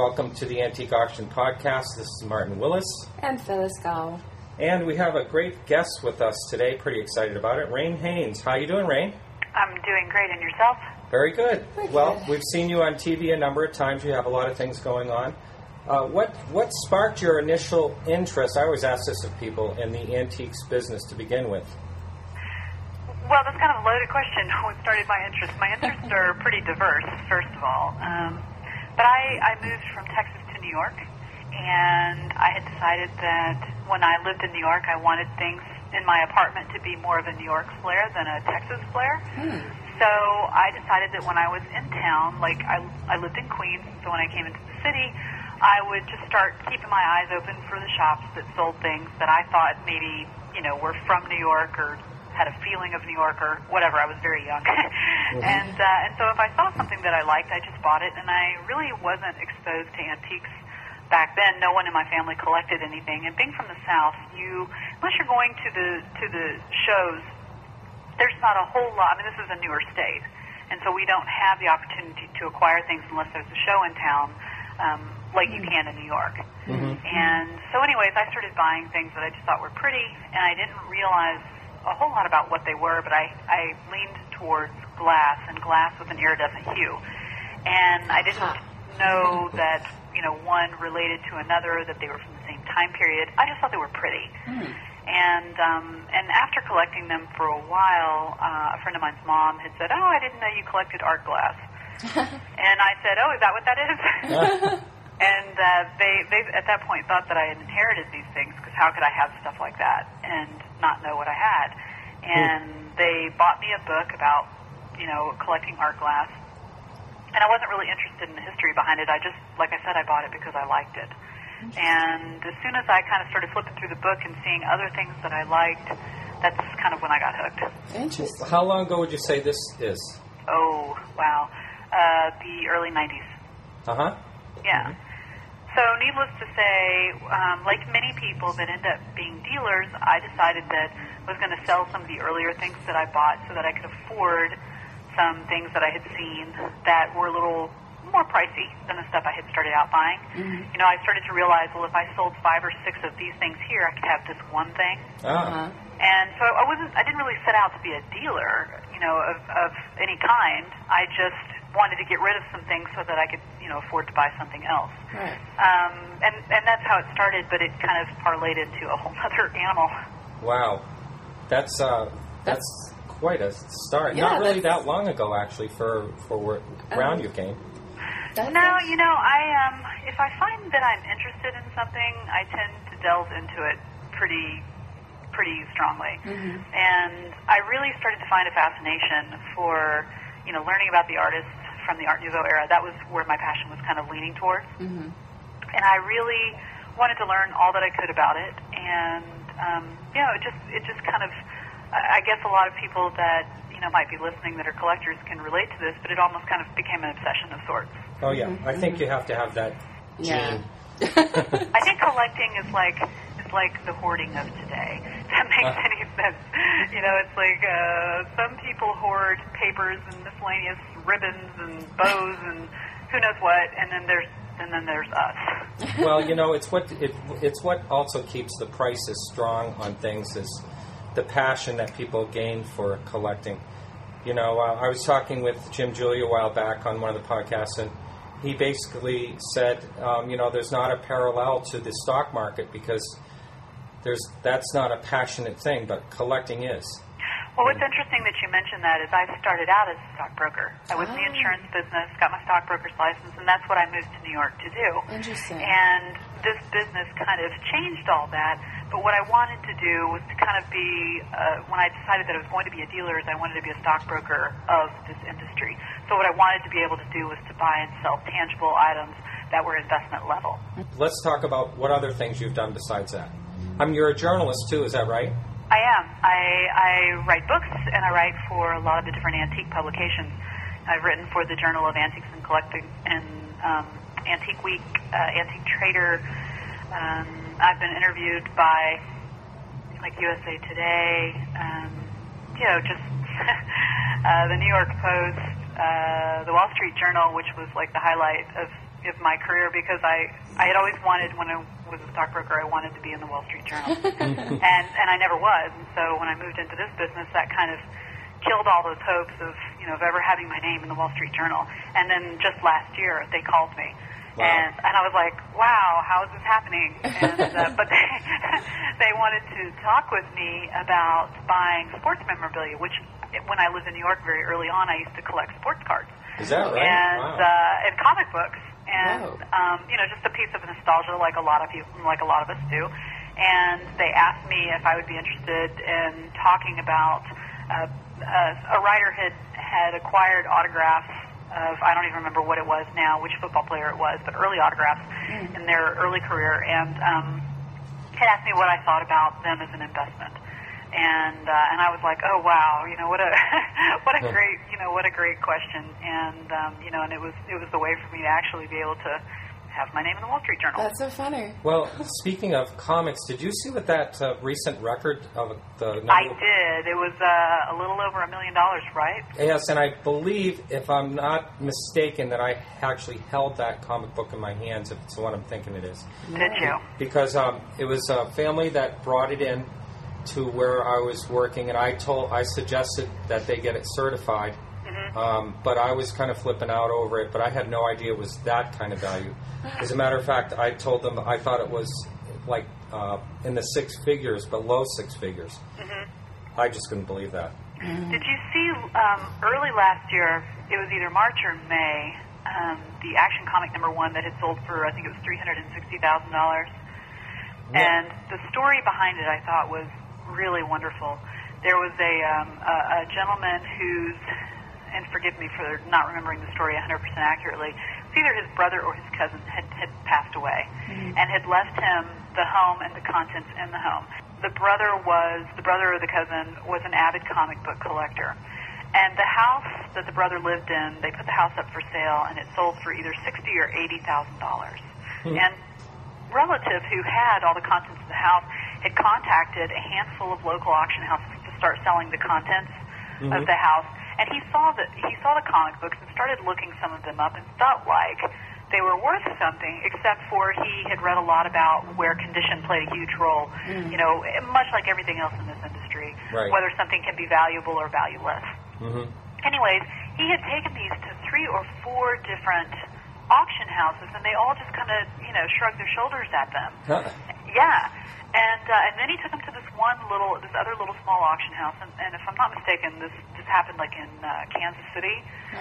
Welcome to the Antique Auction Podcast. This is Martin Willis. And Phyllis Gall. And we have a great guest with us today. Pretty excited about it. Rain Haynes. How you doing, Rain? I'm doing great. And yourself? Very good. Well, we've seen you on TV a number of times. You have a lot of things going on. What sparked your initial interest? I always ask this of people in the antiques business to begin with. Well, that's kind of a loaded question. What started my interest? My interests are pretty diverse, first of all. But I moved from Texas to New York, and I had decided that when I lived in New York, I wanted things in my apartment to be more of a New York flair than a Texas flair. So I decided that when I was in town, like I lived in Queens, so when I came into the city, I would just start keeping my eyes open for the shops that sold things that I thought maybe, were from New York or had a feeling of New York or whatever. I was very young. And so if I saw something that I liked, I just bought it, and I really wasn't exposed to antiques back then. No one in my family collected anything. And being from the South, unless you're going to the shows, there's not a whole lot. I mean, this is a newer state, and so we don't have the opportunity to acquire things unless there's a show in town, like you can in New York. And so anyways, I started buying things that I just thought were pretty, and I didn't realize a whole lot about what they were, but I leaned towards glass, and glass with an iridescent hue. And I didn't know that, one related to another, that they were from the same time period. I just thought they were pretty. And after collecting them for a while, a friend of mine's mom had said, "Oh, I didn't know you collected art glass." And I said, "Oh, is that what that is?" And they at that point thought that I had inherited these things, because how could I have stuff like that and not know what I had? And they bought me a book about, collecting art glass. And I wasn't really interested in the history behind it. I just, like I said, I bought it because I liked it. And as soon as I kind of started flipping through the book and seeing other things that I liked, that's kind of when I got hooked. Interesting. How long ago would you say this is? Oh, wow. The early 90s. Yeah. So needless to say, like many people that end up being dealers, I decided that I was going to sell some of the earlier things that I bought so that I could afford some things that I had seen that were a little more pricey than the stuff I had started out buying. I started to realize, well, if I sold 5 or 6 of these things here, I could have this one thing. And so I didn't really set out to be a dealer, of any kind. I just wanted to get rid of some things so that I could, afford to buy something else. Right. And that's how it started, but it kind of parlayed into a whole other animal. Wow. That's quite a start. Yeah, Not really that long ago, actually, for where around you came. No, I if I find that I'm interested in something, I tend to delve into it pretty strongly. And I really started to find a fascination for, learning about the artists from the Art Nouveau era. That was where my passion was kind of leaning towards. And I really wanted to learn all that I could about it. And, it just kind of, I guess a lot of people that, might be listening that are collectors can relate to this, but it almost kind of became an obsession of sorts. Oh, yeah. I think you have to have that gene. I think collecting is like the hoarding of today. If that makes any sense. It's like some people hoard papers and miscellaneous ribbons and bows and who knows what, and then there's us. Well, it's what also keeps the prices strong on things is the passion that people gain for collecting. I was talking with Jim Julia a while back on one of the podcasts, and he basically said, there's not a parallel to the stock market because that's not a passionate thing, but collecting is. Well, what's interesting that you mentioned that is I started out as a stockbroker. I was in the insurance business, got my stockbroker's license, and that's what I moved to New York to do. Interesting. And this business kind of changed all that. But what I wanted to do was to kind of be, when I decided that I was going to be a dealer, is I wanted to be a stockbroker of this industry. So what I wanted to be able to do was to buy and sell tangible items that were investment level. Let's talk about what other things you've done besides that. You're a journalist too, is that right? I am. I write books, and I write for a lot of the different antique publications. I've written for the Journal of Antiques and Collecting and Antique Week, Antique Trader. I've been interviewed by like USA Today, just the New York Post, the Wall Street Journal, which was like the highlight of of my career because I had always wanted, when I was a stockbroker, I wanted to be in the Wall Street Journal, and I never was. And so when I moved into this business, that kind of killed all those hopes of ever having my name in the Wall Street Journal. And then just last year, they called me. Wow. And I was like, wow, how is this happening? And, but they wanted to talk with me about buying sports memorabilia, which when I lived in New York very early on, I used to collect sports cards. Is that right? And, wow. and comic books. And, just a piece of nostalgia like a lot of us do. And they asked me if I would be interested in talking about a writer had acquired autographs of, I don't even remember what it was now, which football player it was, but early autographs in their early career, and had asked me what I thought about them as an investment. And I was like, oh wow, what a great question, and and it was the way for me to actually be able to have my name in the Wall Street Journal. That's so funny. Well, speaking of comics, did you see what that recent record of the number? I did. It was a little over $1 million, right? Yes, and I believe, if I'm not mistaken, that I actually held that comic book in my hands, if it's the one I'm thinking it is. Did you? Because it was a family that brought it in to where I was working, and I suggested that they get it certified. But I was kind of flipping out over it, but I had no idea it was that kind of value. As a matter of fact, I told them I thought it was like in the six figures, but low six figures. I just couldn't believe that. Did you see early last year, it was either March or May, the Action Comic #1 that had sold for, I think it was $360,000? And the story behind it I thought was really wonderful. There was a gentleman whose, and forgive me for not remembering the story 100% accurately, it's either his brother or his cousin had passed away and had left him the home and the contents in the home. The brother or the cousin was an avid comic book collector. And the house that the brother lived in, they put the house up for sale, and it sold for either $60,000 or $80,000. And relative who had all the contents of the house had contacted a handful of local auction houses to start selling the contents of the house. And he saw the comic books and started looking some of them up and felt like they were worth something, except for he had read a lot about where condition played a huge role, much like everything else in this industry, whether something can be valuable or valueless. Anyways, he had taken these to 3 or 4 different auction houses, and they all just kind of, shrugged their shoulders at them. Yeah. And then he took them to this other little small auction house, and if I'm not mistaken, this happened like in Kansas City.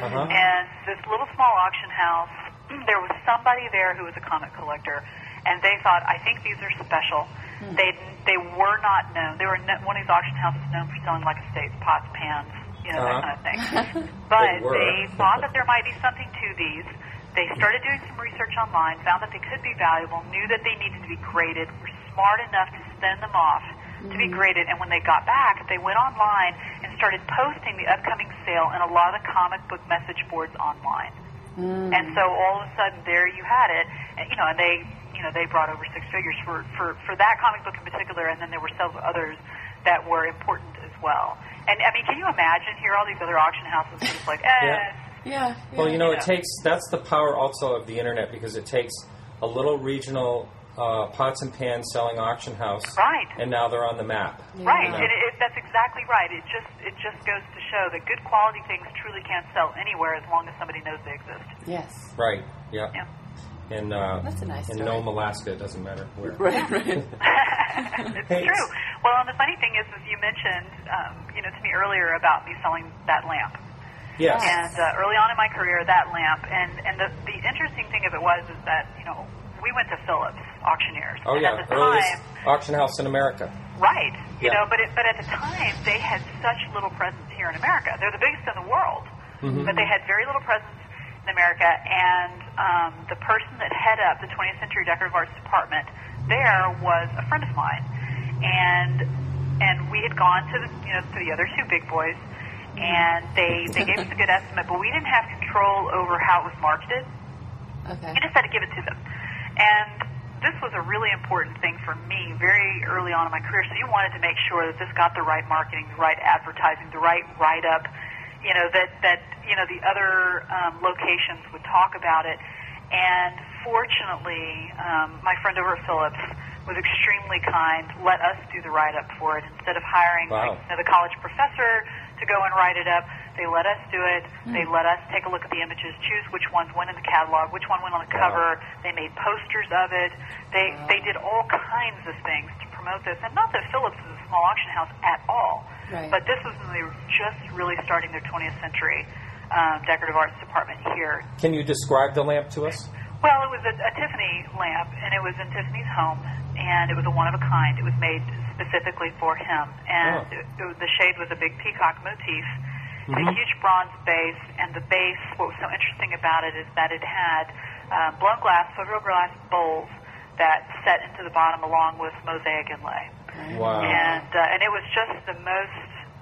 And this little small auction house, there was somebody there who was a comic collector, and they thought, I think these are special. They were not known. They were one of these auction houses known for selling like estates, pots, pans, that kind of thing. But they thought that there might be something to these. They started doing some research online, found that they could be valuable, knew that they needed to be graded, were smart enough to send them off to be graded, and when they got back, they went online and started posting the upcoming sale in a lot of the comic book message boards online. And so all of a sudden, there you had it, and they brought over 6 figures for that comic book in particular, and then there were several others that were important as well. And I mean, can you imagine here all these other auction houses just like, Yeah. Well, that's the power also of the internet, because it takes a little regional pots and pans selling auction house, and now they're on the map. Right, that's exactly right. It just goes to show that good quality things truly can't sell anywhere as long as somebody knows they exist. Yes. Right. Yeah. And that's a nice story. in Nome, Alaska, it doesn't matter where. Right. It's true. Well, and the funny thing is you mentioned, to me earlier about me selling that lamp. Yes. And early on in my career, that lamp, and the interesting thing of it was is that, we went to Phillips Auctioneers. Oh, and yeah, at the earliest time, auction house in America. Right. But at the time, they had such little presence here in America. They're the biggest in the world, but they had very little presence in America, and the person that headed up the 20th Century Decorative Arts Department there was a friend of mine. And we had gone to the other 2 big boys, and they gave us a good estimate, but we didn't have control over how it was marketed. Okay. We just had to give it to them. And this was a really important thing for me very early on in my career, so you wanted to make sure that this got the right marketing, the right advertising, the right write-up, that the other locations would talk about it. And fortunately, my friend over at Phillips was extremely kind, let us do the write-up for it. Instead of hiring the college professor to go and write it up, they let us do it. They let us take a look at the images, choose which ones went in the catalog, which one went on the cover. They made posters of it. They did all kinds of things to promote this. And not that Phillips is a small auction house at all, but this was when they were just really starting their 20th century decorative arts department here. Can you describe the lamp to us? Well, it was a Tiffany lamp, and it was in Tiffany's home, and it was a one-of-a-kind. It was made specifically for him, and the shade was a big peacock motif, a huge bronze base, and the base, what was so interesting about it is that it had blown glass, fiberglass bowls that set into the bottom along with mosaic inlay. Wow. And it was just the most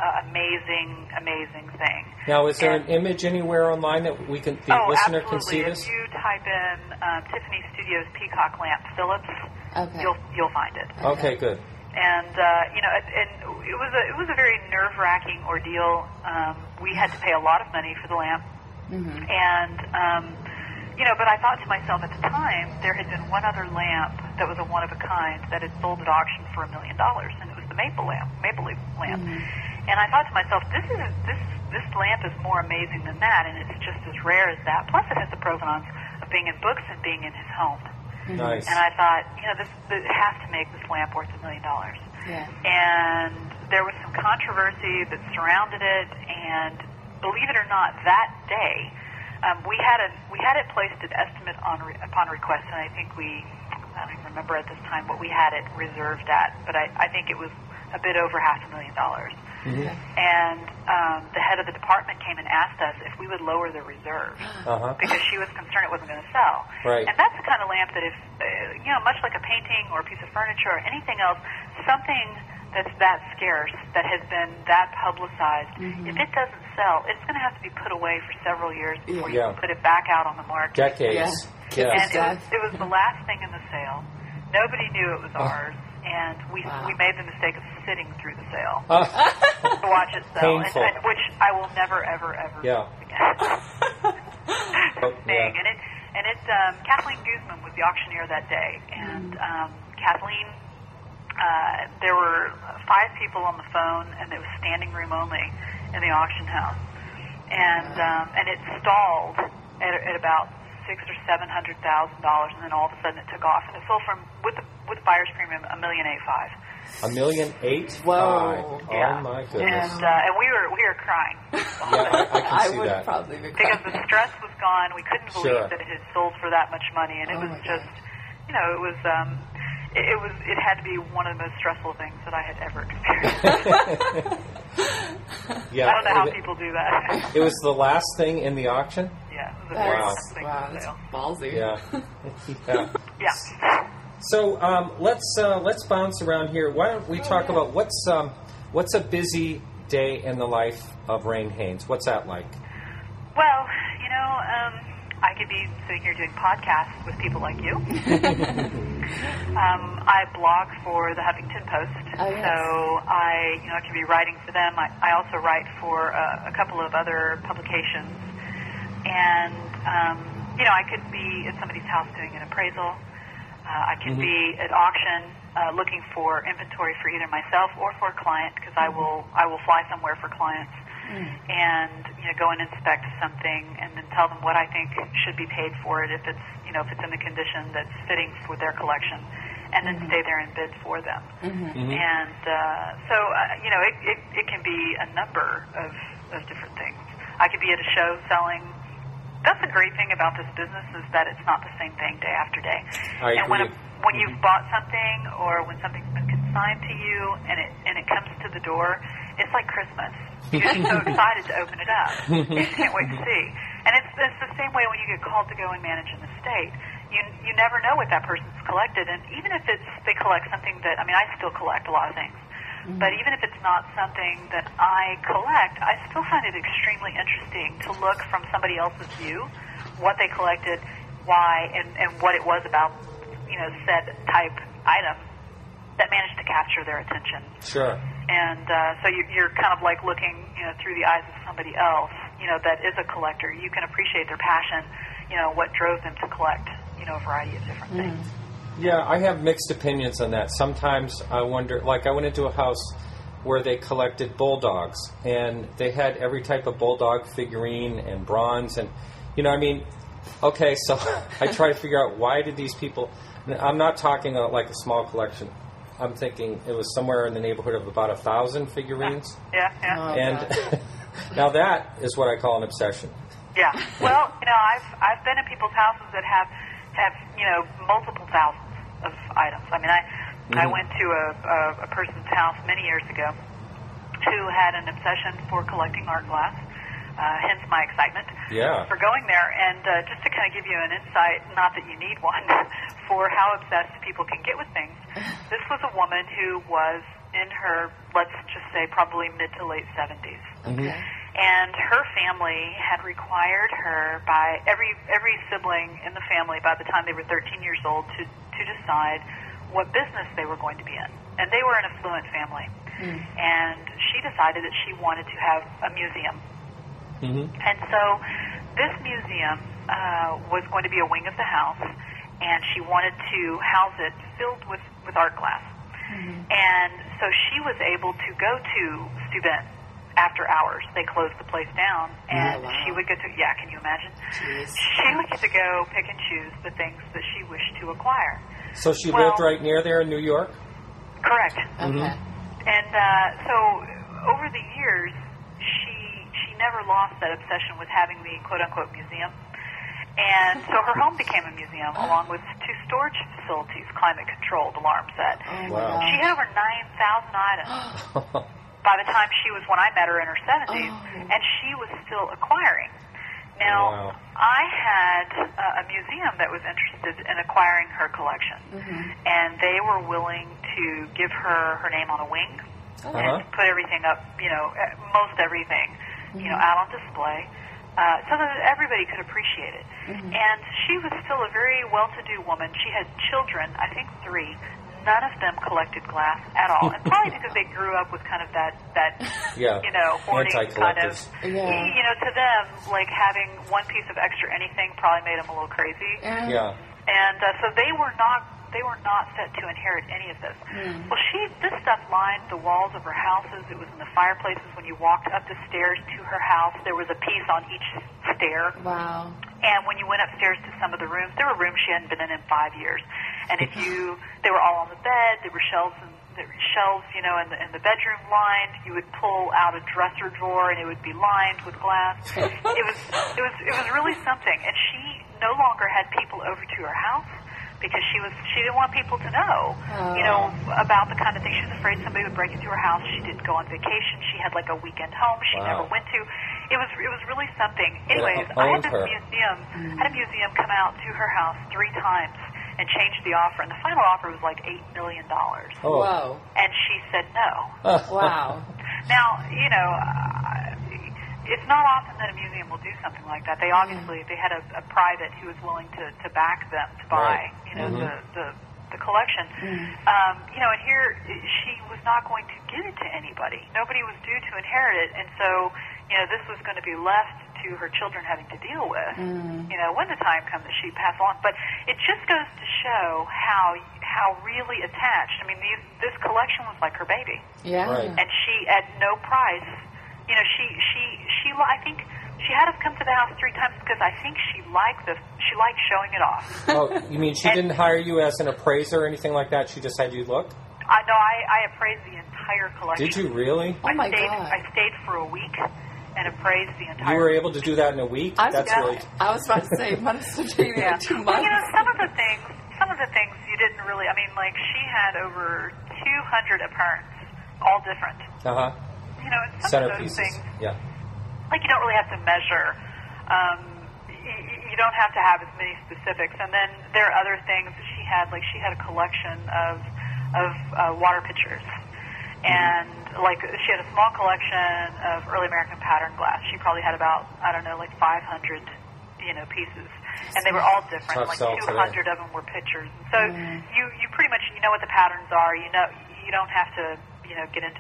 amazing thing. Now, is there an image anywhere online that the listener can see this? If you type in Tiffany Studios Peacock Lamp Phillips, you'll find it. Okay, good. And and it was a very nerve-wracking ordeal. We had to pay a lot of money for the lamp, and but I thought to myself at the time there had been one other lamp that was a one-of-a-kind that had sold at auction for $1 million, and it was the maple leaf lamp. And I thought to myself, this lamp is more amazing than that, and it's just as rare as that. Plus, it has the provenance of being in books and being in his home. Nice. And I thought, this has to make this lamp worth $1 million. Yeah. And there was some controversy that surrounded it, and believe it or not, that day we had it placed at estimate upon request, and I think I don't even remember at this time what we had it reserved at, but I think it was a bit over $500,000. And the head of the department came and asked us if we would lower the reserve because she was concerned it wasn't going to sell. Right. And that's the kind of lamp that if, much like a painting or a piece of furniture or anything else, something that's that scarce, that has been that publicized, if it doesn't sell, it's going to have to be put away for several years before you can put it back out on the market. Decades. Yeah. And it was the last thing in the sale. Nobody knew it was ours. And we made the mistake of sitting through the sale to watch it sell, and which I will never, ever do again. And it Kathleen Guzman was the auctioneer that day, and Kathleen, there were 5 people on the phone, and it was standing room only in the auction house, and it stalled at about $600,000 or $700,000, and then all of a sudden it took off, and it sold with buyer's premium $1,008,500. $1,008,500. Whoa! Oh my goodness! And we were crying. I can see that. Probably be crying. Because the stress was gone. We couldn't believe that it had sold for that much money, and it was just, it had to be one of the most stressful things that I had ever experienced. I don't know how people do that. It was the last thing in the auction? Yeah, it was the very last thing. Wow, that's ballsy. Yeah. So let's bounce around here. Why don't we talk about what's a busy day in the life of Rain Haynes? What's that like? Well, I could be sitting here doing podcasts with people like you. I blog for the Huffington Post, so I could be writing for them. I also write for a couple of other publications, and I could be at somebody's house doing an appraisal. I can be at auction looking for inventory for either myself or for a client, because I will fly somewhere for clients and go and inspect something and then tell them what I think should be paid for it if it's in the condition that's fitting for their collection, and then stay there and bid for them. And so it can be a number of different things. I could be at a show selling. That's the great thing about this business, is that it's not the same thing day after day. I agree. When you've bought something, or when something's been consigned to you and it comes to the door, it's like Christmas. You're just so excited to open it up. You just can't wait to see. And it's the same way when you get called to go and manage an estate. You never know what that person's collected, and even if they collect something that, I still collect a lot of things. But even if it's not something that I collect, I still find it extremely interesting to look from somebody else's view, what they collected, why, and what it was about, said type item that managed to capture their attention. Sure. And so you're kind of like looking, through the eyes of somebody else, that is a collector. You can appreciate their passion. what drove them to collect, a variety of different things. Yeah, I have mixed opinions on that. Sometimes I wonder, like I went into a house where they collected bulldogs, and they had every type of bulldog figurine and bronze, and, okay, so I try to figure out why did these people, I'm not talking like a small collection. I'm thinking it was somewhere in the neighborhood of about 1,000 figurines. Yeah. Oh, And now that is what I call an obsession. Yeah. Well, I've been in people's houses that have multiple thousands of items. I mean, I went to a person's house many years ago who had an obsession for collecting art glass. Hence my excitement for going there. And just to kind of give you an insight, not that you need one, for how obsessed people can get with things, this was a woman who was in her, let's just say, probably mid to late 70s. Okay. And her family had required her by every sibling in the family by the time they were 13 years old to decide what business they were going to be in. And they were an affluent family. And she decided that she wanted to have a museum. And so this museum was going to be a wing of the house, and she wanted to house it filled with art glass. And so she was able to go to Steuben after hours. They closed the place down, and she would get to, can you imagine? Jeez. She would get to go pick and choose the things that she wished to acquire. So she lived right near there in New York? Correct. Okay. And so over the years, she never lost that obsession with having the quote-unquote museum. And so her home became a museum, along with 2 storage facilities, climate-controlled, alarm set. Oh, Wow. She had over 9,000 items by the time she was, when I met her, in her 70s, and she was still acquiring. Now, I had a museum that was interested in acquiring her collection, and they were willing to give her name on a wing and put everything up, most everything, out on display, so that everybody could appreciate it. And she was still a very well-to-do woman. She had children, I think 3. None of them collected glass at all, and probably because they grew up with kind of that hoarding kind of, to them, like having one piece of extra anything probably made them a little crazy. And so they were not set to inherit any of this. Well, this stuff lined the walls of her houses. It was in the fireplaces. When you walked up the stairs to her house, there was a piece on each stair. Wow. And when you went upstairs to some of the rooms, there were rooms she hadn't been in 5 years. And they were all on the bed. There were shelves, in the bedroom lined. You would pull out a dresser drawer, and it would be lined with glass. It was really something. And she no longer had people over to her house because she didn't want people to know, about the kind of thing. She was afraid somebody would break into her house. She didn't go on vacation. She had like a weekend home she never went to. It was really something. Anyways, I had a museum come out to her house 3 times and changed the offer, and the final offer was like $8 million. Oh. Whoa. And she said no. Wow. Now, it's not often that a museum will do something like that. They obviously they had a private who was willing to back them to buy the collection. And here she was not going to give it to anybody. Nobody was due to inherit it, and so this was going to be left to her children having to deal with. When the time comes that she pass on. But it just goes to show how really attached. I mean, this collection was like her baby. Yeah. Right. And she, at no price, I think she had us come to the house 3 times because I think she liked showing it off. Oh, you mean she didn't hire you as an appraiser or anything like that? She just had you look? I appraised the entire collection. Did you really? Oh my God. I stayed for a week and appraised the entire. You were able to do that in a week? I was about to say months to be there. 2 months. Well, some of the things you didn't really. I mean, like she had over 200 apparents, all different. Some of those things. Yeah. Like you don't really have to measure. You don't have to have as many specifics. And then there are other things that she had. Like she had a collection of water pitchers. And like she had a small collection of early American pattern glass. She probably had about 500 pieces, and they were all different. Like 200 of them were pictures. So you pretty much know what the patterns are. You don't have to get into too many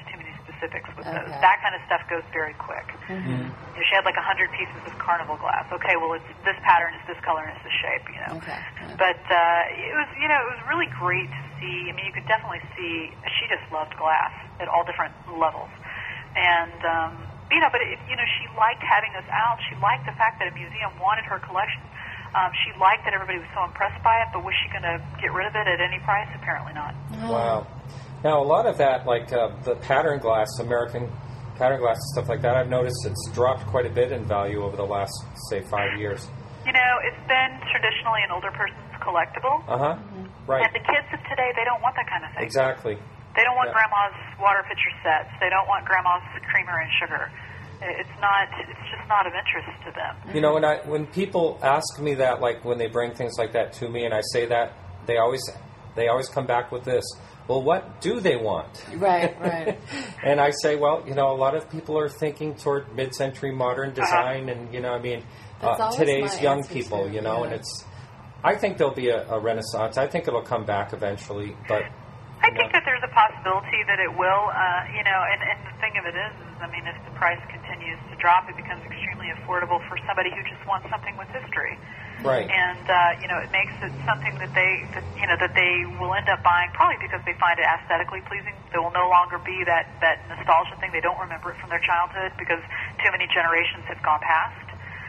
specifics with those. That kind of stuff goes very quick. You know, she had like 100 pieces of carnival glass. Okay, well, it's this pattern, it's this color, and it's this shape, you know. But it was, you know, it was really great to see. I mean, you could definitely see she just loved glass at all different levels. And, you know, but, you know, she liked having us out. She liked the fact that a museum wanted her collection. She liked that everybody was so impressed by it, but was she going to get rid of it at any price? Apparently not. Wow. Now, a lot of that, like the pattern glass, American pattern glass and stuff like that, I've noticed it's dropped quite a bit in value over the last, say, 5 years. You know, it's been traditionally an older person's collectible. Right. And the kids of today, they don't want that kind of thing. Exactly. They don't want grandma's water pitcher sets. They don't want grandma's creamer and sugar. It's just not of interest to them. You know, when people ask me that, like when they bring things like that to me and I say that, they always come back with this. Well, what do they want? Right. And I say, well, you know, a lot of people are thinking toward mid-century modern design and, you know, I mean, today's young people, you know, and I think there'll be a renaissance. I think it'll come back eventually, but... I think that there's a possibility that it will, you know, and the thing of it is, I mean, if the price continues to drop, it becomes extremely affordable for somebody who just wants something with history. Right. And, you know, it makes it something that they will end up buying probably because they find it aesthetically pleasing. There will no longer be that nostalgia thing. They don't remember it from their childhood because too many generations have gone past.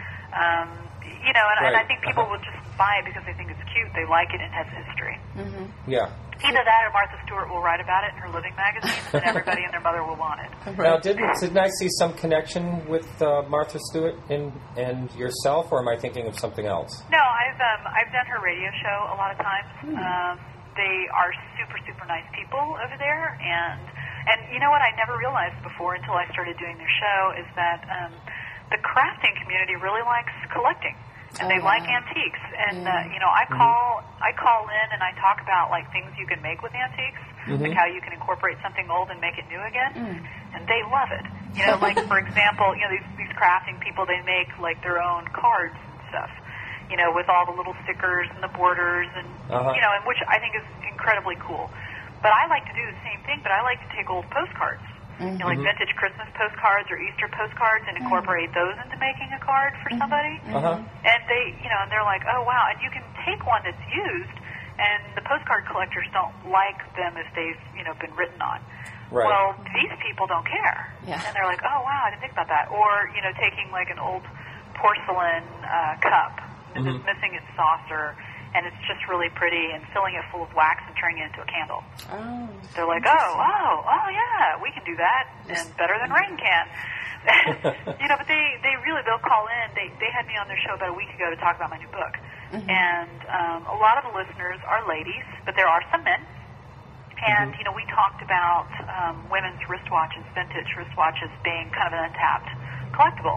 You know, and I think people will just buy it because they think it's cute. They like it and it has history. Yeah. Either that or Martha Stewart will write about it in her living magazine, and everybody and their mother will want it. Now, didn't I see some connection with Martha Stewart and yourself, or am I thinking of something else? No, I've done her radio show a lot of times. They are super, super nice people over there, and you know what I never realized before until I started doing their show is that the crafting community really likes collecting. And they like antiques, and you know, I call in and I talk about like things you can make with antiques, like how you can incorporate something old and make it new again, and they love it. You know, like for example, you know, these crafting people, they make like their own cards and stuff, you know, with all the little stickers and the borders, and you know, and which I think is incredibly cool. But I like to do the same thing, but I like to take old postcards. You know, like vintage Christmas postcards or Easter postcards and incorporate those into making a card for somebody. And they, you know, and they're like, oh, wow. And you can take one that's used, and the postcard collectors don't like them if they've, you know, been written on. Right. Well, these people don't care. And they're like, oh, wow, I didn't think about that. Or, you know, taking like an old porcelain cup that's missing its saucer, and it's just really pretty, and filling it full of wax and turning it into a candle. They're like, oh, yeah, we can do that, and better than Rain can. You know, but they'll call in. They had me on their show about a week ago to talk about my new book. And a lot of the listeners are ladies, but there are some men. And, you know, we talked about women's wristwatches, vintage wristwatches being kind of an untapped collectible.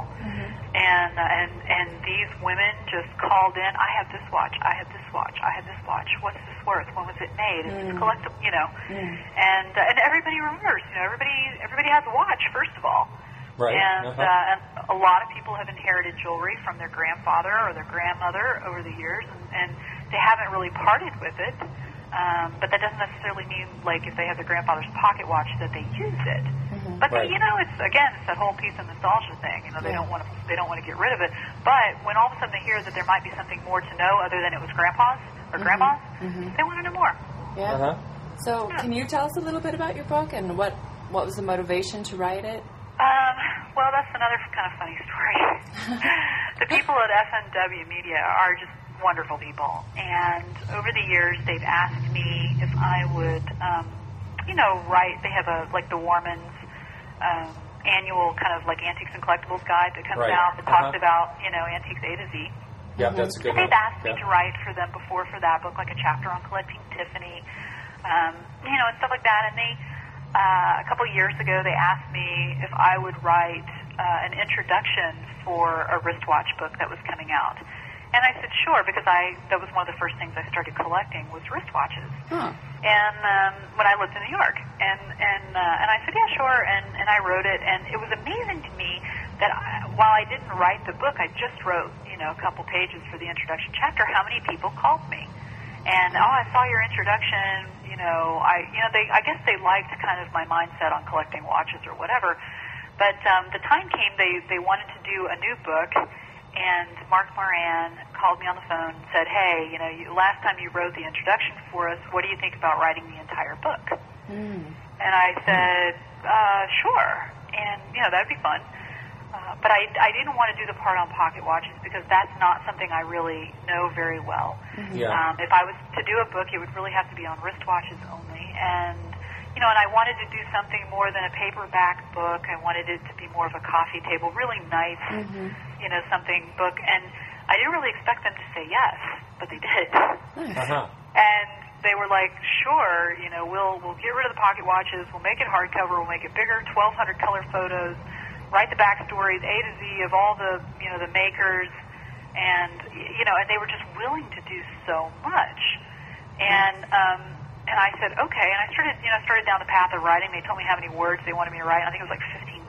And these women just called in, I have this watch, I have this watch, I have this watch, what's this worth, when was it made, is this collectible, you know. And everybody remembers, you know, everybody has a watch, first of all. Right. And a lot of people have inherited jewelry from their grandfather or their grandmother over the years, and they haven't really parted with it. But that doesn't necessarily mean, like, if they have their grandfather's pocket watch that they use it. But they, you know, it's that whole piece of nostalgia thing. You know, they don't want to get rid of it. But when all of a sudden they hear that there might be something more to know other than it was grandpa's or grandma's, they want to know more. So, can you tell us a little bit about your book and what was the motivation to write it? Well, that's another kind of funny story. The people at FNW Media are just wonderful people, and over the years they've asked me if I would, you know, write. They have the Warman's annual kind of like antiques and collectibles guide that comes out that talks about, you know, antiques A to Z. Yeah, that's a good one. They've asked me to write for them before for that book, like a chapter on collecting Tiffany, you know, and stuff like that. And they, a couple of years ago, they asked me if I would write an introduction for a wristwatch book that was coming out. And I said, sure, because that was one of the first things I started collecting was wristwatches. And when I lived in New York. And I said, yeah, sure, and I wrote it. And it was amazing to me that while I didn't write the book, I just wrote, you know, a couple pages for the introduction chapter, how many people called me And I saw your introduction. I guess they liked kind of my mindset on collecting watches or whatever. But the time came they wanted to do a new book, and Mark Moran called me on the phone and said, "Hey, last time you wrote the introduction for us, what do you think about writing the entire book?" And I said, "Sure," and that'd be fun. But I didn't want to do the part on pocket watches because that's not something I really know very well. Yeah. If I was to do a book, it would really have to be on wristwatches only. And, and I wanted to do something more than a paperback book. I wanted it to be more of a coffee table, really nice, something book. And I didn't really expect them to say yes, but they did. Uh-huh. And they were like, "Sure, we'll get rid of the pocket watches. We'll make it hardcover. We'll make it bigger, 1,200 color photos. Write the backstories, A to Z of all the the makers, and and they were just willing to do so much. And I said okay, and I started down the path of writing. They told me how many words they wanted me to write. I think it was like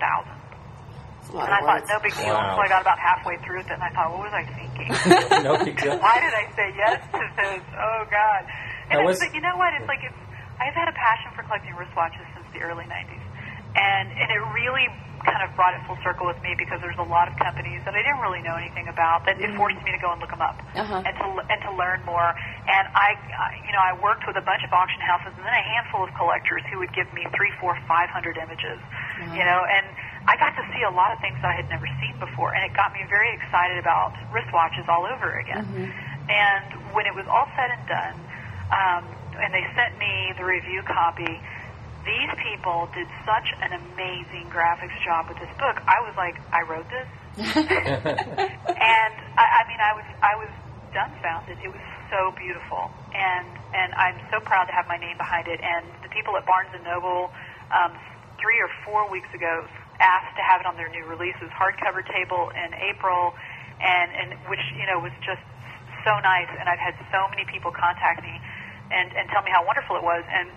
15,000. And I thought no big deal. Wow. So I got about halfway through it, and I thought, what was I thinking? No big deal. Why did I say yes to this? Oh God! And but you know what? It's like I've had a passion for collecting wristwatches since the early '90s, and it really kind of brought it full circle with me because there's a lot of companies that I didn't really know anything about that it forced me to go and look them up and to learn more. And I worked with a bunch of auction houses and then a handful of collectors who would give me 300, 400, 500 images, and I got to see a lot of things that I had never seen before, and it got me very excited about wristwatches all over again. And when it was all said and done, and they sent me the review copy, these people did such an amazing graphics job with this book. I was like, I wrote this? And I was dumbfounded. It was so beautiful. And I'm so proud to have my name behind it. And the people at Barnes & Noble 3 or 4 weeks ago asked to have it on their new releases, hardcover table in April, and which, was just so nice. And I've had so many people contact me and tell me how wonderful it was. And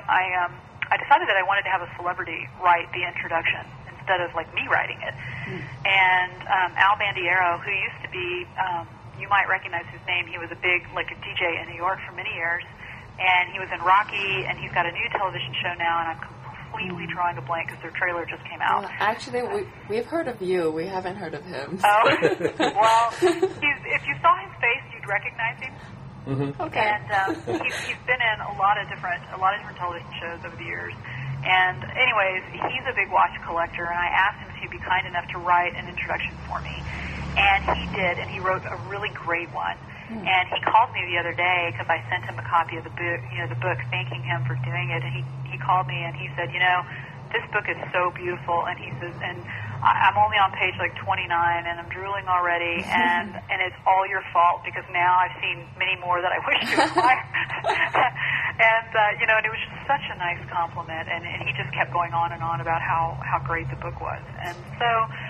I decided that I wanted to have a celebrity write the introduction instead of like me writing it. And Al Bandiero, who used to be, you might recognize his name. He was a big a DJ in New York for many years, and he was in Rocky, and he's got a new television show now. And I'm completely drawing a blank because their trailer just came out. Actually, we've heard of you. We haven't heard of him. Oh, well, if you saw his face, you'd recognize him. Okay. And he's been in a lot of different television shows over the years. And anyways, he's a big watch collector, and I asked him if he'd be kind enough to write an introduction for me. And he did, and he wrote a really great one. And he called me the other day because I sent him a copy of the book, thanking him for doing it. And he called me and he said, this book is so beautiful. And he says, and I'm only on page 29, and I'm drooling already, and it's all your fault because now I've seen many more that I wish to acquire. And it was just such a nice compliment, and he just kept going on and on about how great the book was. And so,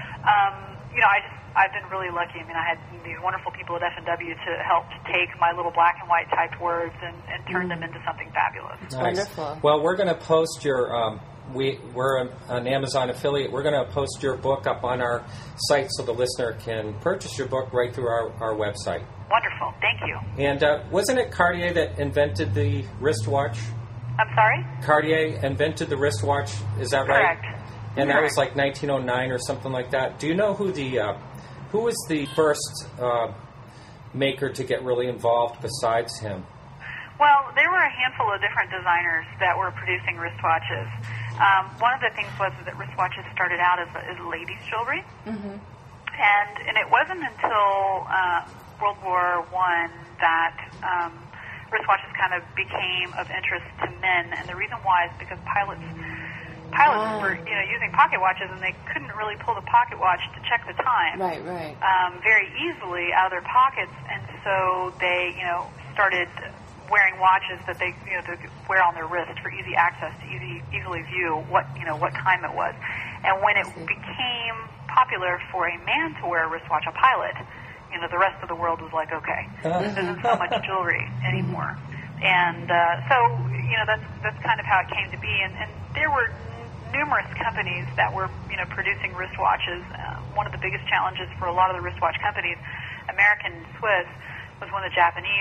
I've been really lucky. I mean, I had these wonderful people at F&W to help take my little black and white typed words and turn them into something fabulous. It's wonderful. Well, we're going to post your... we're an Amazon affiliate. We're going to post your book up on our site so the listener can purchase your book right through our website. Wonderful. Thank you. And wasn't it Cartier that invented the wristwatch? I'm sorry? Cartier invented the wristwatch. Is that right? Correct. And that was like 1909 or something like that. Do you know who was the first maker to get really involved besides him? Well, there were a handful of different designers that were producing wristwatches. One of the things was that wristwatches started out as ladies' jewelry, and it wasn't until World War I that wristwatches kind of became of interest to men. And the reason why is because pilots were using pocket watches, and they couldn't really pull the pocket watch to check the time very easily out of their pockets, and so they started wearing watches that they wear on their wrist for easy access to easily view what time it was. And when it became popular for a man to wear a wristwatch, a pilot, the rest of the world was like, okay, this isn't so much jewelry anymore. And so that's kind of how it came to be. And there were numerous companies that were producing wristwatches. One of the biggest challenges for a lot of the wristwatch companies, American and Swiss, was when the Japanese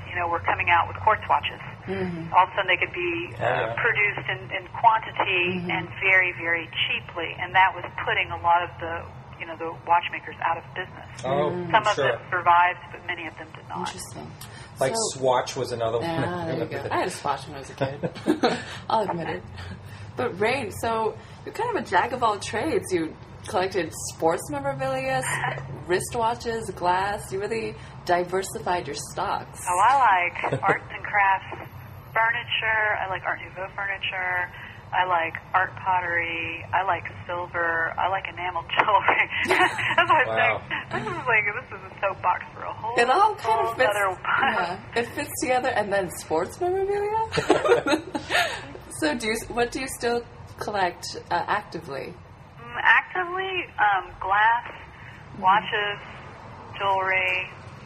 were coming out with quartz watches. Mm-hmm. All of a sudden, they could be produced in quantity and very, very cheaply, and that was putting a lot of the watchmakers out of business. Oh, Some of sure. them survived, but many of them did not. Interesting. Like So- Swatch was another one. There you go. I had a Swatch when I was a kid. I'll admit it. But Rain, so you're kind of a jack of all trades. You collected sports memorabilia, wristwatches, glass. You really diversified your stocks. Oh, I like arts and crafts furniture. I like Art Nouveau furniture. I like art pottery. I like silver. I like enamel jewelry. That's what Wow. I think. This is a soapbox for a whole. It all kind of fits. Other Yeah, it fits together. And then sports memorabilia. So, what do you still collect actively? Actively, glass, watches, jewelry.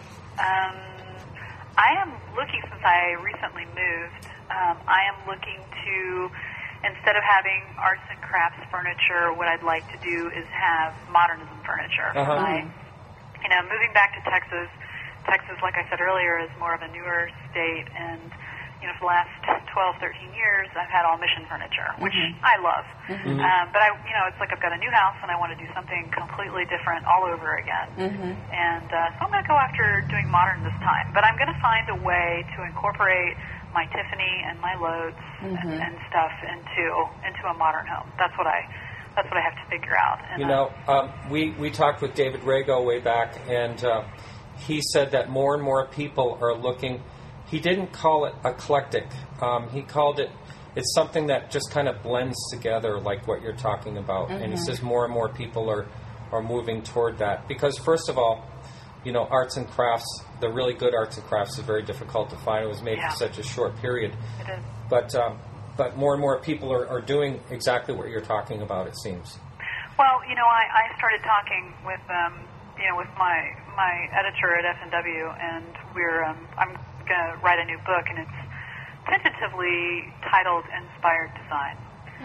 I am looking, since I recently moved, I am looking to, instead of having arts and crafts furniture, what I'd like to do is have modernism furniture. Moving back to Texas, like I said earlier, is more of a newer state, and for the last 12, 13 years, I've had all mission furniture, which I love. But it's like I've got a new house, and I want to do something completely different all over again. And so I'm going to go after doing modern this time. But I'm going to find a way to incorporate my Tiffany and my Lodes and stuff into a modern home. That's what I have to figure out. And, we talked with David Rago way back, and he said that more and more people are looking. He didn't call it eclectic. He called it's something that just kind of blends together, like what you're talking about. And he says more and more people are moving toward that. Because first of all, arts and crafts, the really good arts and crafts is very difficult to find. It was made for such a short period. It is. But more and more people are doing exactly what you're talking about, it seems. Well, I started talking with with my editor at F&W, and I'm going to write a new book, and it's tentatively titled Inspired Design.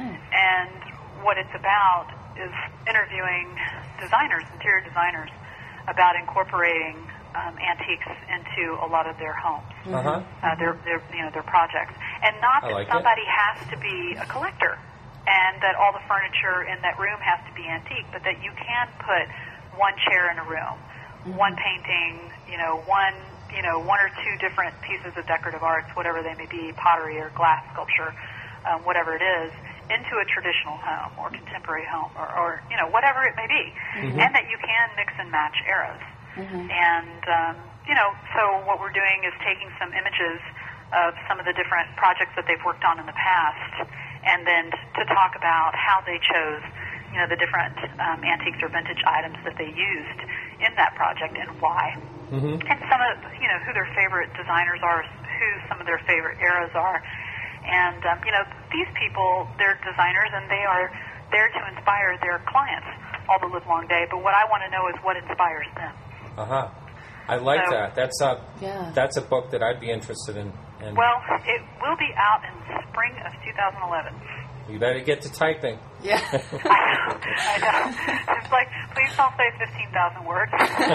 And what it's about is interviewing designers, interior designers, about incorporating antiques into a lot of their homes, their projects, and not that somebody has to be a collector, and that all the furniture in that room has to be antique, but that you can put one chair in a room, one painting, one or two different pieces of decorative arts, whatever they may be, pottery or glass sculpture, whatever it is, into a traditional home or contemporary home or whatever it may be, and that you can mix and match eras. And, so what we're doing is taking some images of some of the different projects that they've worked on in the past, and then to talk about how they chose, the different antiques or vintage items that they used in that project and why. And some of, who their favorite designers are, who some of their favorite eras are. And, these people, they're designers, and they are there to inspire their clients all the live long day. But what I want to know is what inspires them. I like that. That's a book that I'd be interested in. Well, it will be out in spring of 2011. You better get to typing. Yeah. I know. It's like, please don't say 15,000 words.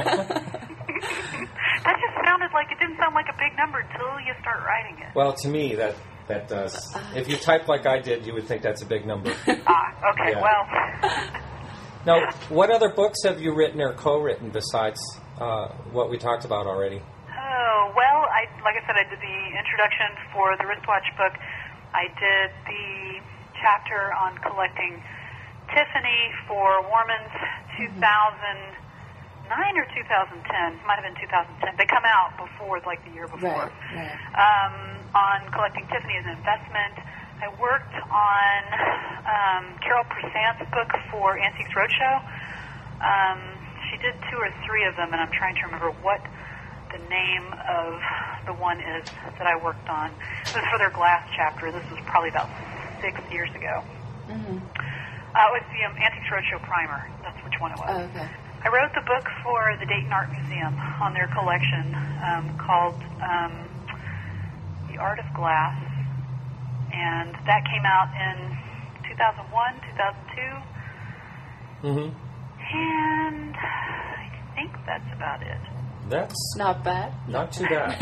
That just sounded like, it didn't sound like a big number until you start writing it. Well, to me, that does. If you type like I did, you would think that's a big number. Okay, Yeah. well. Now, what other books have you written or co-written besides what we talked about already? Oh, well, like I said, I did the introduction for the wristwatch book. I did the chapter on collecting Tiffany for Warman's 2009 or 2010. Might have been 2010. They come out before, like the year before. Right. On collecting Tiffany as an investment. I worked on Carol Persant's book for Antiques Roadshow. She did 2 or 3 of them, and I'm trying to remember what the name of the one is that I worked on. This was for their glass chapter. This was probably about 6 years ago. It was the Antiques Roadshow primer. That's which one it was. Oh, okay. I wrote the book for the Dayton Art Museum on their collection called The Art of Glass, and that came out in 2001, 2002, and I think that's about it. That's Not bad. not too bad.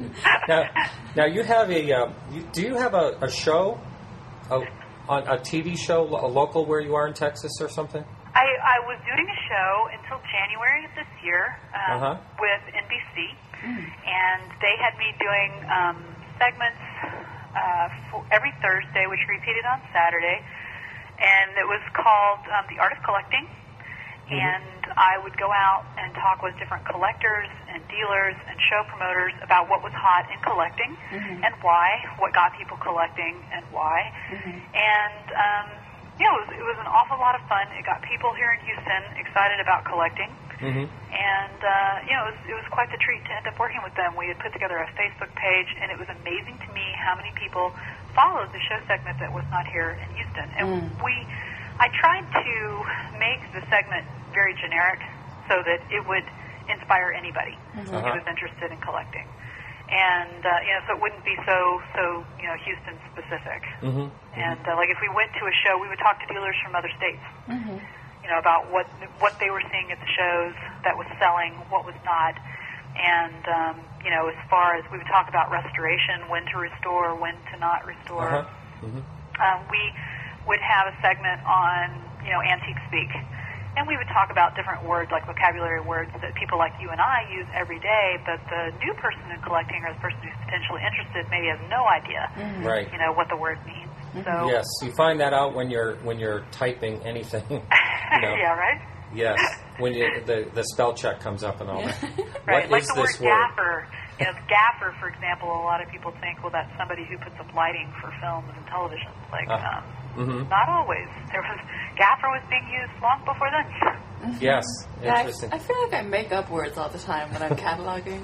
now you have do you have a show, on a TV show, a local where you are in Texas or something? I was doing a show until January of this year with NBC, and they had me doing segments for every Thursday, which repeated on Saturday, and it was called The Art of Collecting. And I would go out and talk with different collectors and dealers and show promoters about what was hot in collecting and why, what got people collecting and why. And, it was an awful lot of fun. It got people here in Houston excited about collecting. And, it was quite the treat to end up working with them. We had put together a Facebook page, and it was amazing to me how many people followed the show segment that was not here in Houston. And I tried to make the segment very generic so that it would inspire anybody who was interested in collecting. And, so it wouldn't be so Houston specific. And, like if we went to a show, we would talk to dealers from other states, about what they were seeing at the shows that was selling, what was not. And, as far as we would talk about restoration, when to restore, when to not restore. We would have a segment on, antique speak. And we would talk about different words, like vocabulary words that people like you and I use every day, but the new person in collecting or the person who's potentially interested maybe has no idea, right? What the word means. So yes, you find that out when you're typing anything. Yeah, right. Yes, when the spell check comes up and all that. Right, What like is the word this word? gaffer. Gaffer, for example, a lot of people think, well, that's somebody who puts up lighting for films and television. Like, not always. Gaffer was being used long before then. Yes, interesting. I feel like I make up words all the time when I'm cataloging.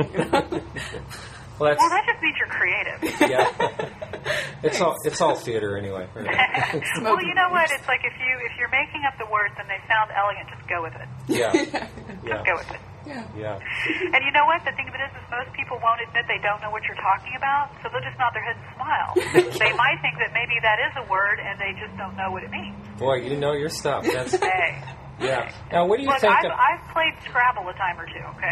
Well, that just means you're creative. Yeah, it's all theater anyway. Well, you know what? It's like if you're making up the words and they sound elegant, just go with it. Yeah, Just go with it. Yeah. And you know what? The thing of it is most people won't admit they don't know what you're talking about, so they'll just nod their head and smile. They might think that maybe that is a word, and they just don't know what it means. Boy, you know your stuff. That's Hey. yeah. Now, what do you Look, think? I've played Scrabble a time or two. Okay.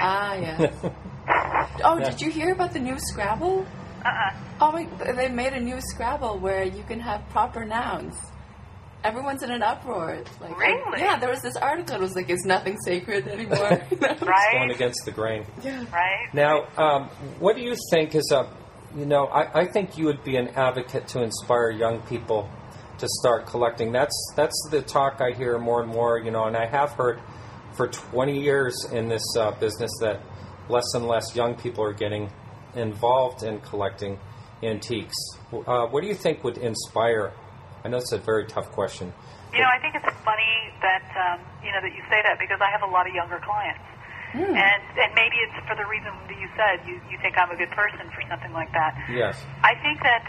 Did you hear about the new Scrabble? Oh, wait, they made a new Scrabble where you can have proper nouns. Everyone's in an uproar. It's like, really? Yeah, there was this article. It was like, is nothing sacred anymore? Right? Going against the grain. Yeah. Right? Now, what do you think is I think you would be an advocate to inspire young people to start collecting. That's the talk I hear more and more, and I have heard for 20 years in this business that less and less young people are getting involved in collecting antiques. What do you think would inspire? I know it's a very tough question. I think it's funny that that you say that because I have a lot of younger clients, and maybe it's for the reason that you said you think I'm a good person for something like that. Yes. I think that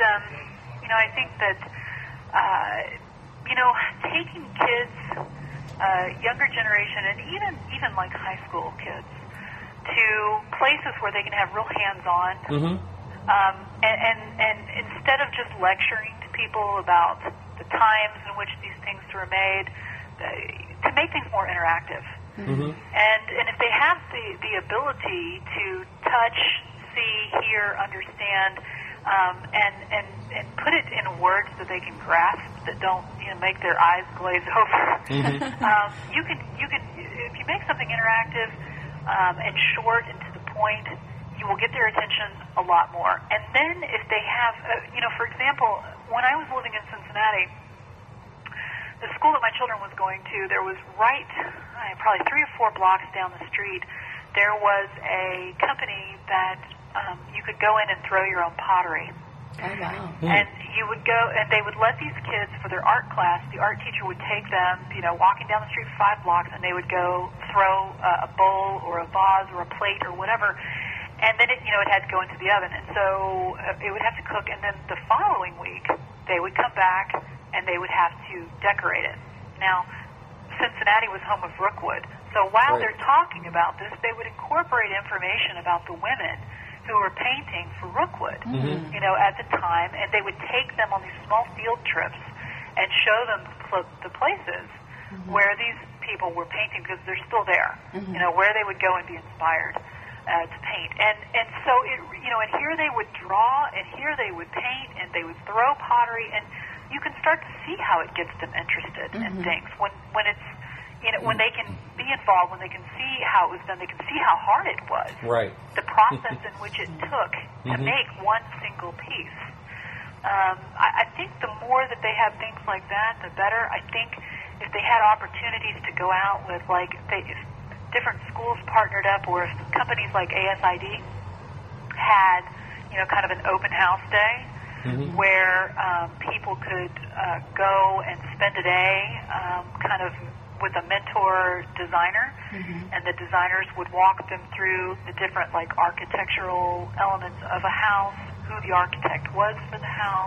taking kids, younger generation, and even like high school kids, to places where they can have real hands-on, and instead of just lecturing to people about the times in which these things were made, to make things more interactive. And if they have the ability to touch, see, hear, understand, and put it in words that they can grasp, that don't make their eyes glaze over. You can if you make something interactive and short and to the point, you will get their attention a lot more. And then if they have, for example, when I was living in Cincinnati, the school that my children was going to, there was probably 3 or 4 blocks down the street, there was a company that you could go in and throw your own pottery. Oh, wow. And you would go, and they would let these kids, for their art class, the art teacher would take them, walking down the street 5 blocks, and they would go throw a bowl or a vase or a plate or whatever, and then it had to go into the oven. And so it would have to cook, and then the following week, they would come back, and they would have to decorate it. Now, Cincinnati was home of Rookwood, so while they're talking about this, they would incorporate information about the women who were painting for Rookwood, at the time, and they would take them on these small field trips and show them the places where these people were painting, because they're still there, where they would go and be inspired. to paint. And so it, and here they would draw, and here they would paint, and they would throw pottery, and you can start to see how it gets them interested in things when it's when they can be involved, when they can see how it was done, they can see how hard it was. Right. The process in which it took to make one single piece. I think the more that they have things like that, the better. I think if they had opportunities to go out with, if different schools partnered up, or if companies like ASID had, kind of an open house day where people could go and spend a day kind of with a mentor designer, and the designers would walk them through the different architectural elements of a house, who the architect was for the house,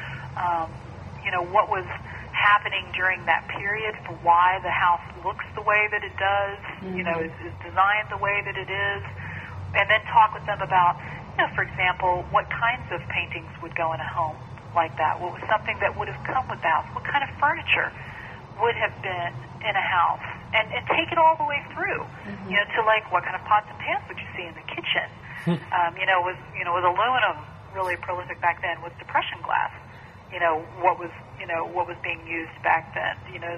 what was happening during that period for why the house looks the way that it does, is designed the way that it is, and then talk with them about, for example, what kinds of paintings would go in a home like that, what was something that would have come with the house, what kind of furniture would have been in a house, and take it all the way through, to what kind of pots and pans would you see in the kitchen, was aluminum really prolific back then, was depression glass, what was being used back then,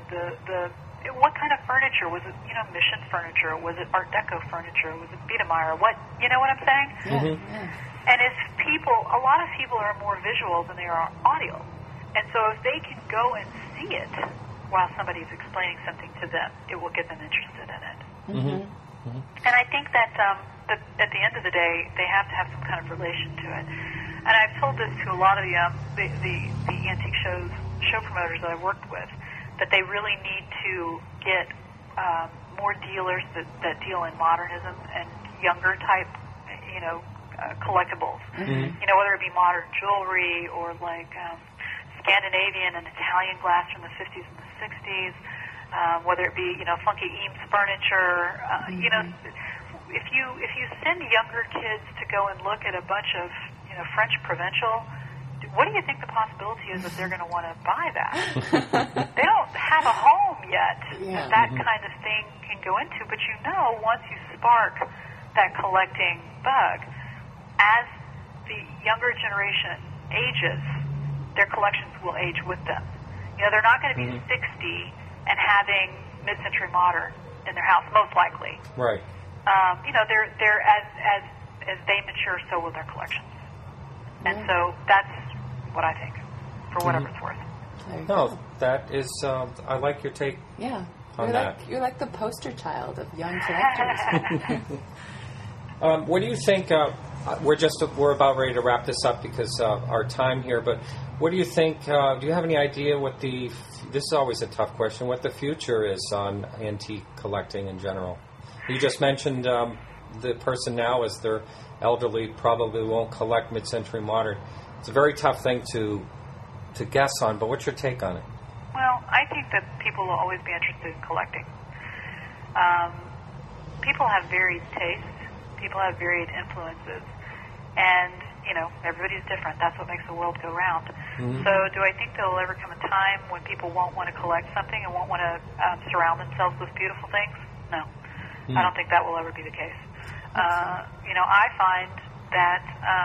what kind of furniture was it, Mission furniture, was it Art Deco furniture, was it Biedermeier, what I'm saying? And if a lot of people are more visual than they are audio, and so if they can go and see it while somebody's explaining something to them, it will get them interested in it. And I think that at the end of the day, they have to have some kind of relation to it. And I've told this to a lot of the antique show promoters that I've worked with, that they really need to get more dealers that deal in modernism and younger type, collectibles. Whether it be modern jewelry or Scandinavian and Italian glass from the 50s and the 60s, whether it be funky Eames furniture. If you send younger kids to go and look at a bunch of French Provincial, what do you think the possibility is that they're going to want to buy that? They don't have a home yet that kind of thing can go into, but once you spark that collecting bug, as the younger generation ages, their collections will age with them. They're not going to be 60 and having mid-century modern in their house, most likely. Right. They're as they mature, so will their collections. And so that's what I think, for whatever it's worth. No, that is, I like your take on that. You're like the poster child of young collectors. What do you think, we're about ready to wrap this up because our time here, but what do you think, do you have any idea what this is always a tough question, what the future is on antique collecting in general? You just mentioned the person now, as they're elderly, probably won't collect mid-century modern. It's a very tough thing to guess on, but what's your take on it? Well, I think that people will always be interested in collecting. People have varied tastes. People have varied influences. And, everybody's different. That's what makes the world go round. So do I think there will ever come a time when people won't want to collect something and won't want to surround themselves with beautiful things? No. I don't think that will ever be the case. I find that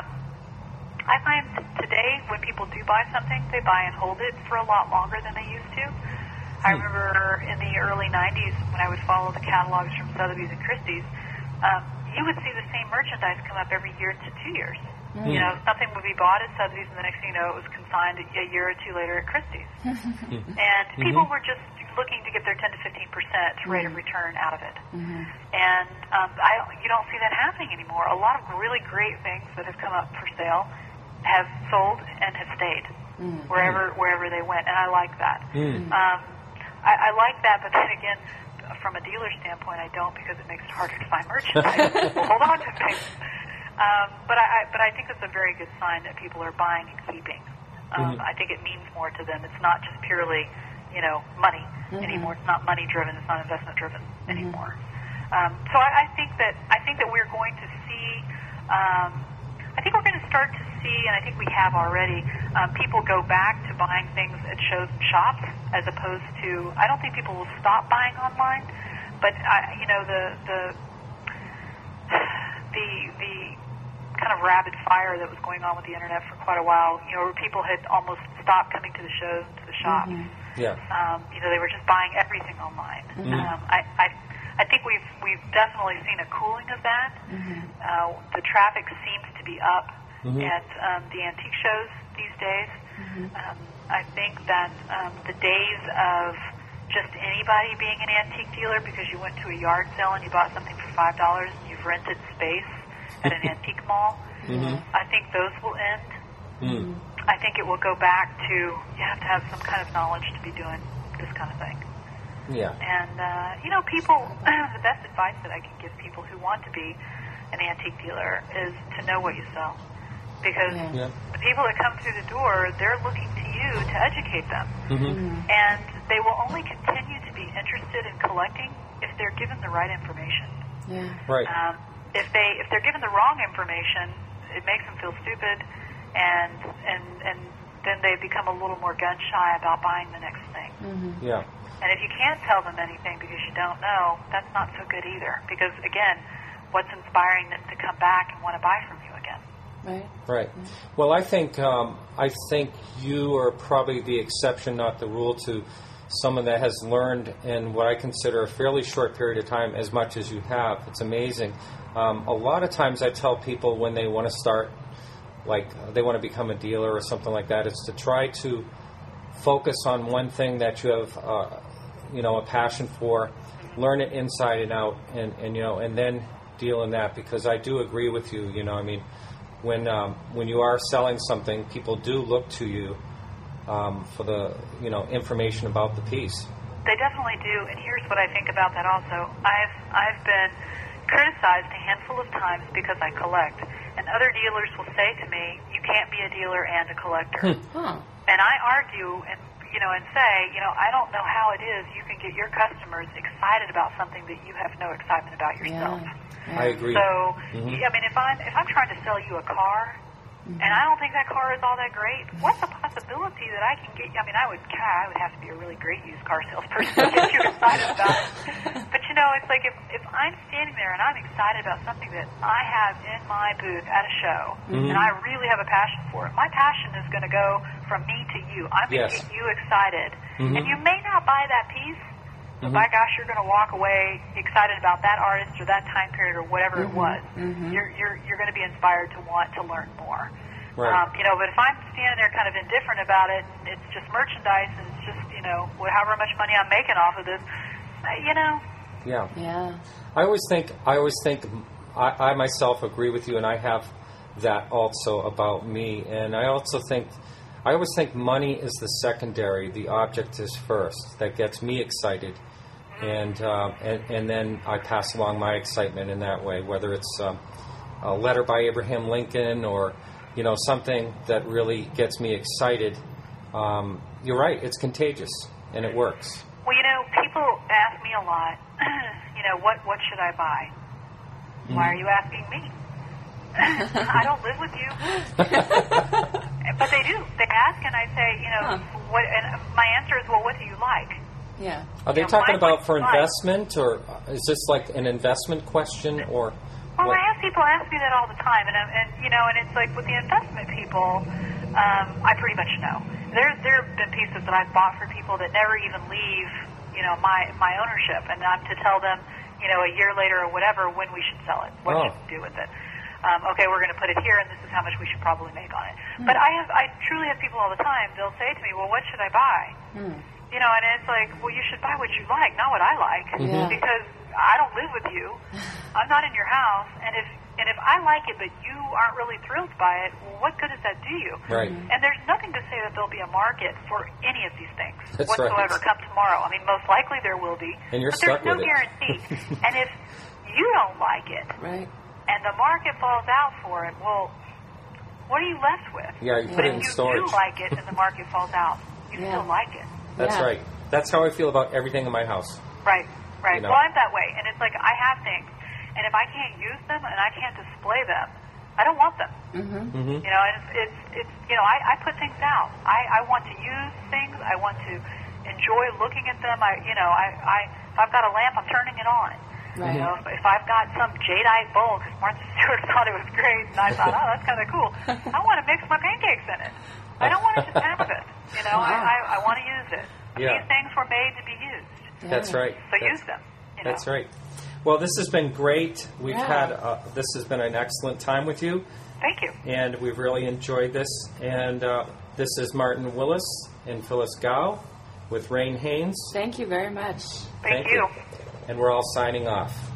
today when people do buy something, they buy and hold it for a lot longer than they used to. I remember in the early 90s when I would follow the catalogs from Sotheby's and Christie's, you would see the same merchandise come up every year to 2 years. Something would be bought at Sotheby's, and the next thing you know, it was consigned a year or two later at Christie's. And people were just looking to get their 10 to 15% rate of return out of it. And you don't see that happening anymore. A lot of really great things that have come up for sale have sold and have stayed wherever they went, and I like that. I like that, but then again, from a dealer standpoint, I don't, because it makes it harder to find merchandise. Hold on to things. But I think it's a very good sign that people are buying and keeping. I think it means more to them. It's not just purely, money anymore. It's not money driven. It's not investment driven anymore. So I think that we're going to see. I think we're going to start to see, and I think we have already. People go back to buying things at shows and shops, as opposed to. I don't think people will stop buying online, but the kind of rapid fire that was going on with the internet for quite a while, where people had almost stopped coming to the shows and to the shops. Yeah. They were just buying everything online. I think we've definitely seen a cooling of that. The traffic seems to be up at the antique shows these days. I think that the days of just anybody being an antique dealer because you went to a yard sale and you bought something for $5 and you've rented space at an antique mall, I think those will end. I think it will go back to you have to have some kind of knowledge to be doing this kind of thing. Yeah. And, people, the best advice that I can give people who want to be an antique dealer is to know what you sell. Because the people that come through the door, they're looking to you to educate them. And they will only continue to be interested in collecting if they're given the right information. Yeah. Right. If they're given the wrong information, it makes them feel stupid, and then they become a little more gun shy about buying the next thing. Yeah. And if you can't tell them anything because you don't know, that's not so good either. Because again, what's inspiring them to come back and want to buy from you again? Right. Well, I think you are probably the exception, not the rule, to someone that has learned in what I consider a fairly short period of time as much as you have. It's amazing. A lot of times I tell people when they want to start, like they want to become a dealer or something like that, is to try to focus on one thing that you have, a passion for, learn it inside and out, and then deal in that. Because I do agree with you. When you are selling something, people do look to you for the information about the piece. They definitely do, and here's what I think about that also. I've been criticized a handful of times because I collect, and other dealers will say to me, "You can't be a dealer and a collector." And I argue and say, I don't know how it is you can get your customers excited about something that you have no excitement about yourself. I agree. So, if I'm trying to sell you a car, and I don't think that car is all that great, what's the possibility that I can get? I would have to be a really great used car salesperson to get you excited about it. But it's like if I'm standing there and I'm excited about something that I have in my booth at a show, and I really have a passion for it, my passion is going to go from me to you. I'm going to get you excited, and you may not buy that piece. But by gosh, you're going to walk away excited about that artist or that time period or whatever it was. You're going to be inspired to want to learn more. Right. But if I'm standing there kind of indifferent about it, it's just merchandise and it's just however much money I'm making off of this, Yeah. Yeah. I always think I myself agree with you, and I have that also about me. And I always think money is the secondary. The object is first. That gets me excited. And then I pass along my excitement in that way, whether it's a letter by Abraham Lincoln or something that really gets me excited. You're right, it's contagious and it works. Well, people ask me a lot, what should I buy? Why are you asking me? I don't live with you. But they do. They ask, and I say, what? And my answer is, well, what do you like? Yeah. Are they talking about for investment, or is this like an investment question, or? Well, I have people ask me that all the time, and it's like with the investment people, I pretty much know. There have been pieces that I've bought for people that never even leave, my ownership, and I'm to tell them, a year later or whatever when we should sell it, what should we do with it. Okay, we're going to put it here, and this is how much we should probably make on it. But I truly have people all the time. They'll say to me, "Well, what should I buy?" And it's like, well, you should buy what you like, not what I like, because I don't live with you. I'm not in your house, and if I like it, but you aren't really thrilled by it, well, what good does that do you? Right. And there's nothing to say that there'll be a market for any of these things right. whatsoever come tomorrow. Most likely there will be, and you're but stuck there's no with guarantee. And if you don't like it, right, and the market falls out for it, well, what are you left with? Yeah, you put it in storage. But if you do like it and the market falls out, you still like it. That's right. That's how I feel about everything in my house. Right. Well, I'm that way, and it's like I have things, and if I can't use them and I can't display them, I don't want them. And I put things out. I want to use things. I want to enjoy looking at them. If I've got a lamp, I'm turning it on. Right. You know, if I've got some jadeite bowl, because Martha Stewart thought it was great, and I thought, oh, that's kind of cool. I want to mix my pancakes in it. I don't want to just have it. You know, Wow. I want to use it. Yeah. These things were made to be used, That's right. so use them. You know? That's right. Well, this has been great. We've Yeah. had this has been an excellent time with you, Thank you. and we've really enjoyed this. And this is Martin Willis and Phyllis Gow with Rain Haynes. Thank you very much. Thank you. And we're all signing off.